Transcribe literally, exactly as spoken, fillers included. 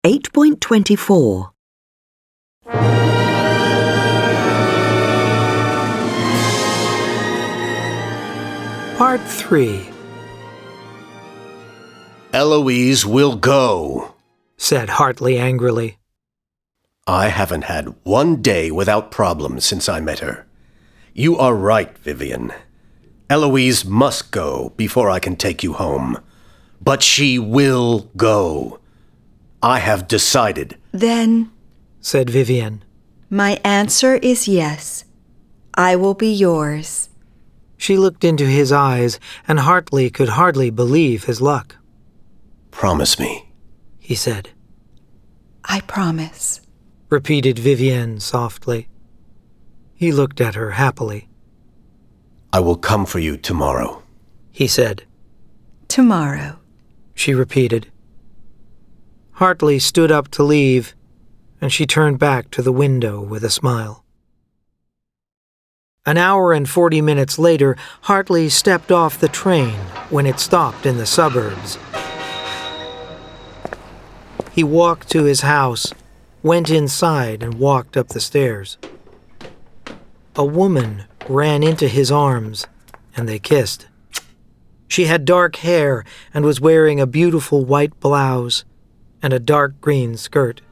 eight point twenty-four. Part three. Eloise will go, said Hartley angrily. I haven't had one day without problems since I met her. You are right, Vivian. Eloise must go before I can take you home. But she will go. I have decided. Then, said Vivian, my answer is yes. I will be yours. She looked into his eyes, and Hartley could hardly believe his luck. Promise me, he said. I promise, repeated Vivian softly. He looked at her happily. I will come for you tomorrow, he said. Tomorrow, she repeated. Hartley stood up to leave, and she turned back to the window with a smile. An hour and forty minutes later, Hartley stepped off the train when it stopped in the suburbs. He walked to his house, went inside, and walked up the stairs. A woman ran into his arms, and they kissed. She had dark hair and was wearing a beautiful white blouse and a dark green skirt.